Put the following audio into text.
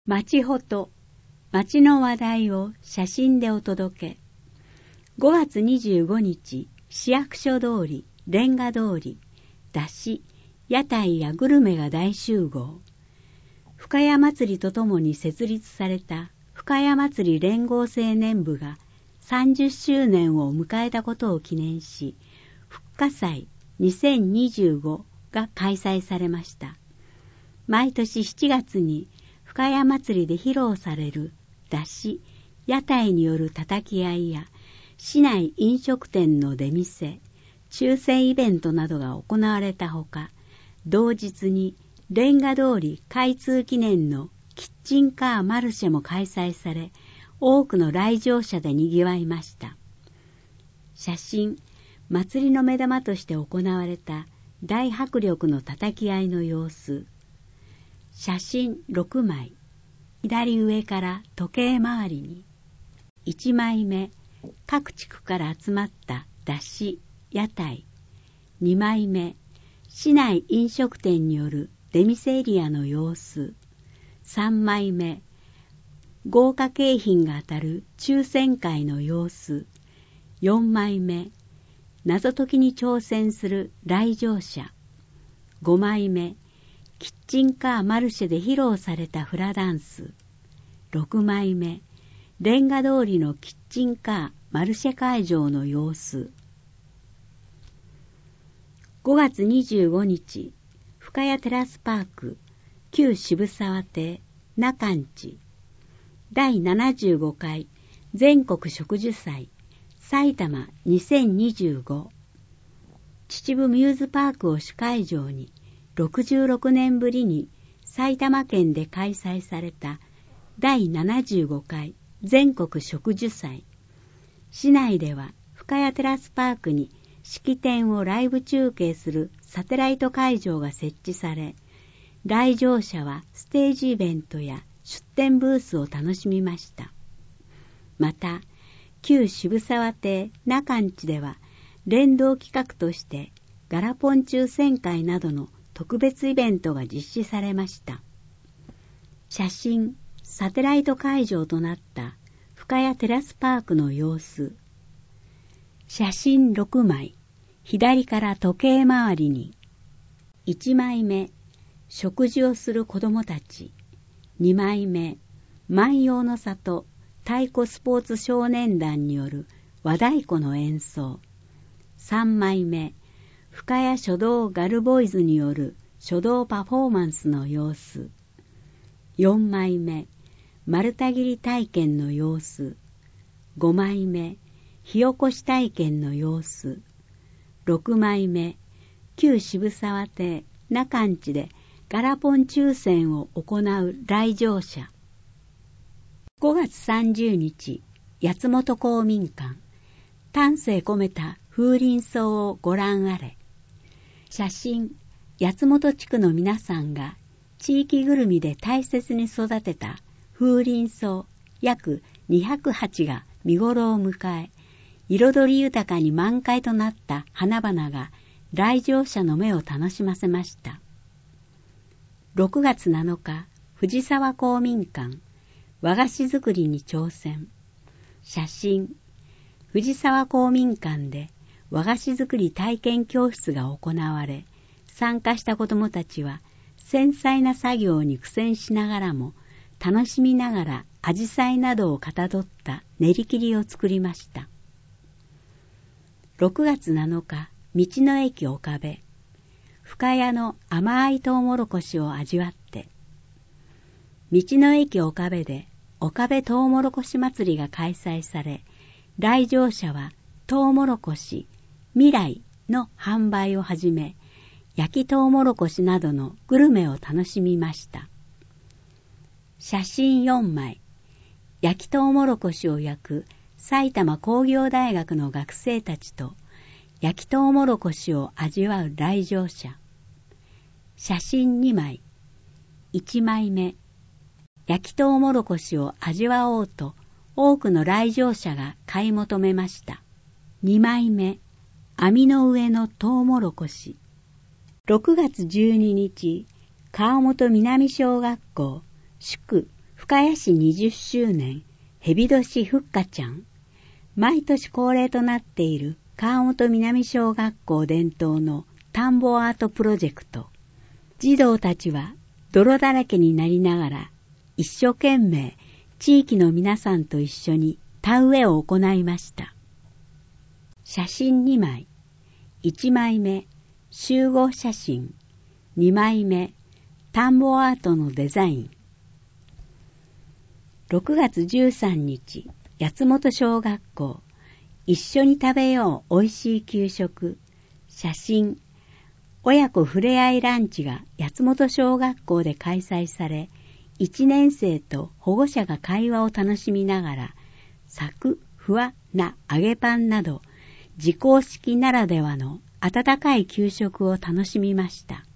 町ほと、町の話題を写真でお届け。5月25日、市役所通り、レンガ通り、山車、屋台やグルメが大集合。深谷祭りとともに設立された深谷祭り連合青年部が30周年を迎えたことを記念し、復活祭2025が開催されました。毎年7月に深谷祭りで披露される山車、屋台による叩き合いや市内飲食店の出店、抽選イベントなどが行われたほか、同日にレンガ通り開通記念のキッチンカーマルシェも開催され、多くの来場者で賑わいました。写真、祭りの目玉として行われた大迫力の叩き合いの様子。写真6枚、左上から時計回りに。1枚目、各地区から集まった山車、屋台。2枚目、市内飲食店による出店エリアの様子。3枚目、豪華景品が当たる抽選会の様子。4枚目、謎解きに挑戦する来場者。5枚目、キッチンカーマルシェで披露されたフラダンス。6枚目、レンガ通りのキッチンカーマルシェ会場の様子。5月25日、深谷テラスパーク、旧渋沢邸、中んち、第75回全国植樹祭、埼玉2025。秩父ミューズパークを主会場に、66年ぶりに埼玉県で開催された第75回全国植樹祭。市内では深谷テラスパークに式典をライブ中継するサテライト会場が設置され、来場者はステージイベントや出展ブースを楽しみました。また、旧渋沢邸中んちでは連動企画としてガラポン抽選会などの特別イベントが実施されました。写真、サテライト会場となった深谷テラスパークの様子。写真6枚、左から時計回りに。1枚目、食事をする子どもたち。2枚目、万葉の里太鼓スポーツ少年団による和太鼓の演奏。3枚目、深谷書道ガルボーイズによる書道パフォーマンスの様子。4枚目、丸太切り体験の様子。5枚目、火起こし体験の様子。6枚目、旧渋沢邸中んちでガラポン抽選を行う来場者。5月30日、八本公民館、丹精込めた風鈴草をご覧あれ。写真、八本地区の皆さんが地域ぐるみで大切に育てた風鈴草約200鉢が見頃を迎え、彩り豊かに満開となった花々が来場者の目を楽しませました。6月7日、藤沢公民館、和菓子作りに挑戦。写真、藤沢公民館で和菓子作り体験教室が行われ、参加した子どもたちは繊細な作業に苦戦しながらも楽しみながら紫陽花などをかたどった練り切りを作りました。6月7日、道の駅岡部、深谷の甘いトウモロコシを味わって。道の駅岡部で岡部トウモロコシ祭りが開催され、来場者はトウモロコシ、未来の販売をはじめ、焼きトウモロコシなどのグルメを楽しみました。写真4枚、焼きトウモロコシを焼く埼玉工業大学の学生たちと焼きトウモロコシを味わう来場者。写真2枚、1枚目、焼きトウモロコシを味わおうと多くの来場者が買い求めました。2枚目、網の上のトウモロコシ。6月12日、川本南小学校祝深谷市20周年蛇年ふっかちゃん。毎年恒例となっている川本南小学校伝統の田んぼアートプロジェクト。児童たちは泥だらけになりながら一生懸命地域の皆さんと一緒に田植えを行いました。写真2枚。1枚目、集合写真。2枚目、田んぼアートのデザイン。6月13日、八本小学校。一緒に食べようおいしい給食。写真。親子ふれあいランチが八本小学校で開催され、1年生と保護者が会話を楽しみながら、サクふわな揚げパンなど、自校式ならではの温かい給食を楽しみました。